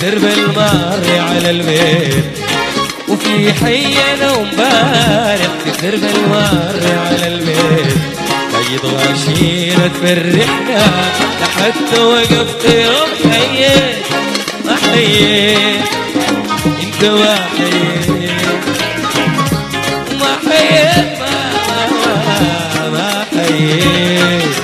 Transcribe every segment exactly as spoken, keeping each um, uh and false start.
درب المار على البيت، وفي حينا ومبارح في درب المار على البيت. عيد غاشينا تفرحنا لحتى وقفت يوم حييت ما حييت انت ما حييت ما حييت ما ما, ما حييت.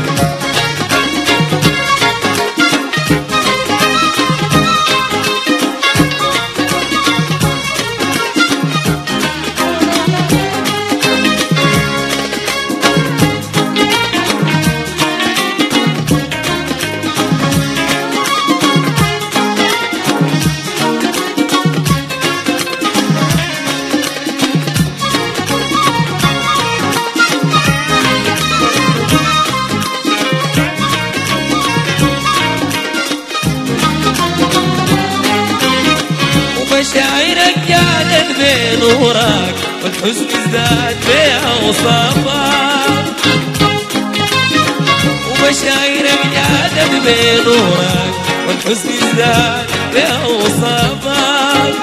مشاعرك قاعدة بنورك والحزن ازداد بأوصافك، ومشاعرك قاعدة بنورك والحزن ازداد بأوصافك.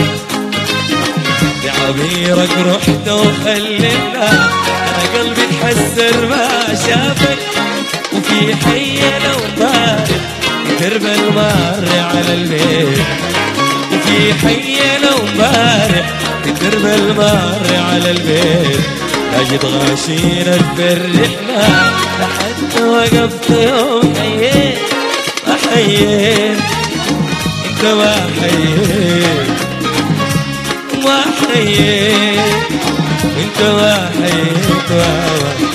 بعبيرك رحت وخلينا أنا قلبي تحسر ما شافك، وفي حينا ومبارح درب المار على البيت، وفي حينا ومبارح في درب المار على البيت. أجد غاشينا تفرحنا لحتى وقفت يوم حييت ما حييت انت ما حييت ما حييت انت ما حييت ما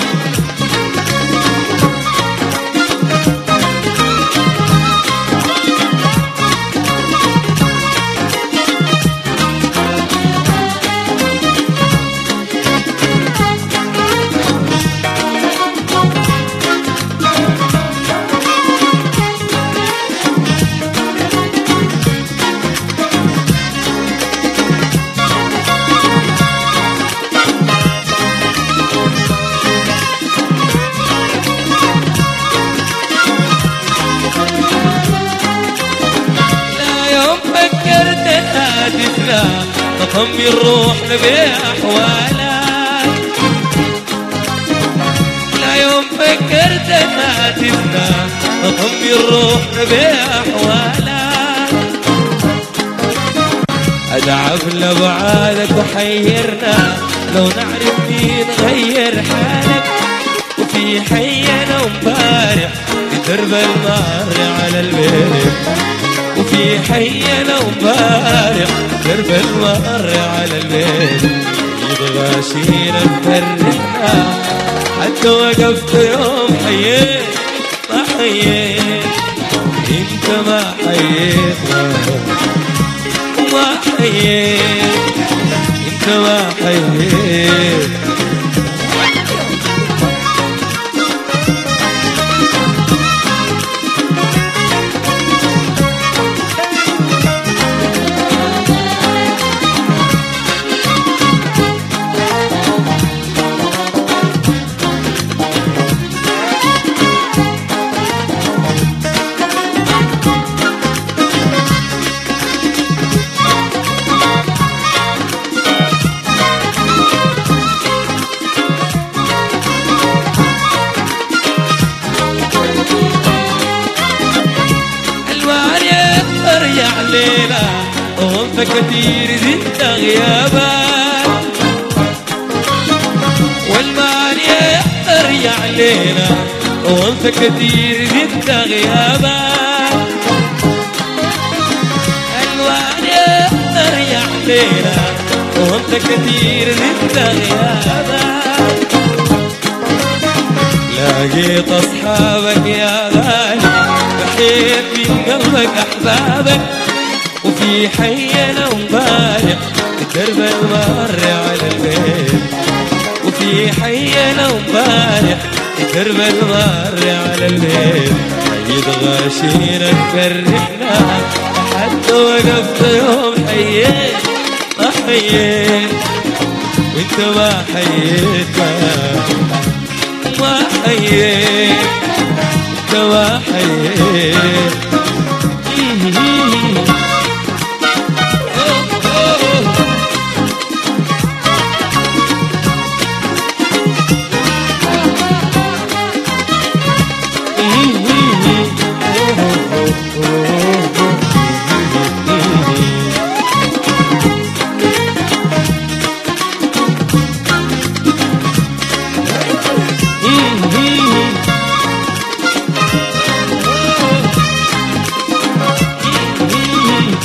نطمن روحنا بأحوالك. لا يوم فكرت هاتفنا نطمن روحنا بأحوالك. أدعف لبعادك وحيرنا لو نعرف مين غير حالك، وفي حينا ومبارح في درب المار على البيت، وفي حينا ومبارح درب المار على البيت. يبغاشينا تفرحنا حتى وقفت يوم حييت ما حييت انت ما حييت ما حييت انت ما حييت. علينا وانت كثير زدت غيابك، والمال يقدر علينا وانت كثير زدت غيابك. الوان يقدر علينا وانت كثير زدت غيابك. لقيت اصحابك يا غالي بحيت من قلبك احبابك، وفي حينا ومبارح درب المار على البيت، وفي حينا ومبارح درب المار على البيت. عيد غاشينا تفرحنا حتى وقفت يوم حييت ما حييت وانت ما حييت ما حييت انت ما حييت.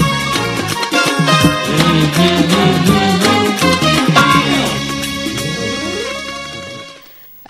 Mm-hmm.